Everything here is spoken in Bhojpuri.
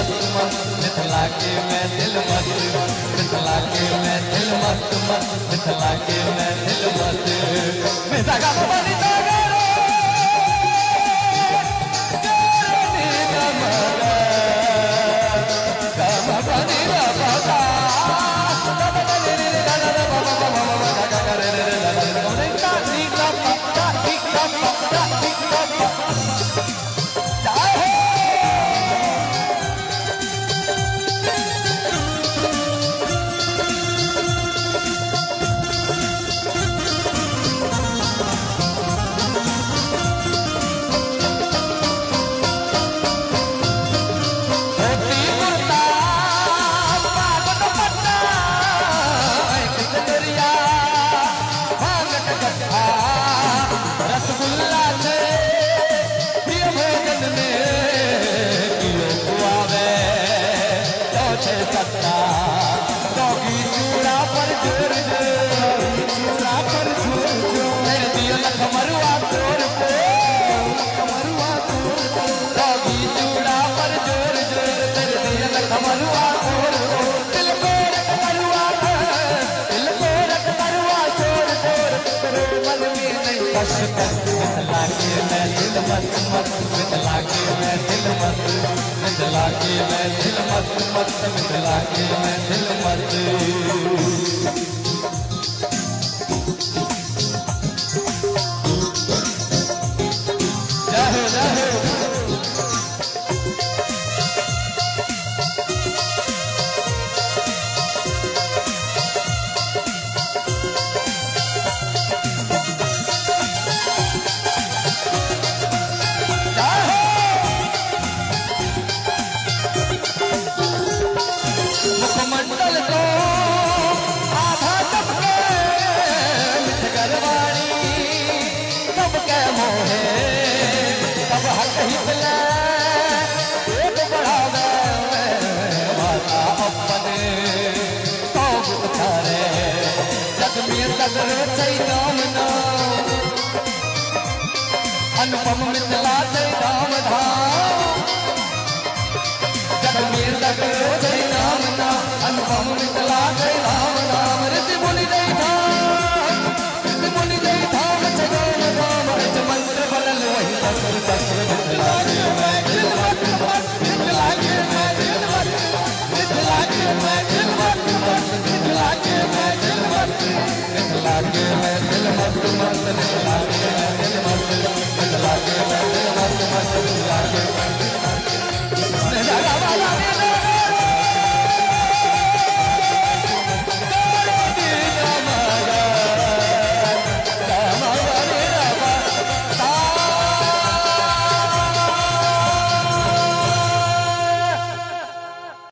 मस्त मस्त मिथिला के मैं दिल मस्त मिथिला के मैं दिल मस्त मस्त मिथिला के मैं दिल मस्त मिसा का बनी जागा मिथिला के मैं दिल मस्त मस्त मिथिला के मैं दिल मस्त मिथिला के मैं दिल मस्त मस्त मिथिला के मैं दिल मस्त अनुपम मिथिला जय राम धाम जग में लगो जय राम नाम अनुपम मिथिला जय राम धाम ऋषि मुनि जय धाम जगन धाम रज मंत्र बनल वही ससुर ससुर मिथिला के मैं दिल मस्त मिथिला के मैं दिल मस्त मिथिला के मैं दिल मस्त मिथिला के मैं दिल मस्त मिथिला के मैं दिल मस्त मिथिला के मैं दिल मस्त मिथिला के मैं दिल मस्त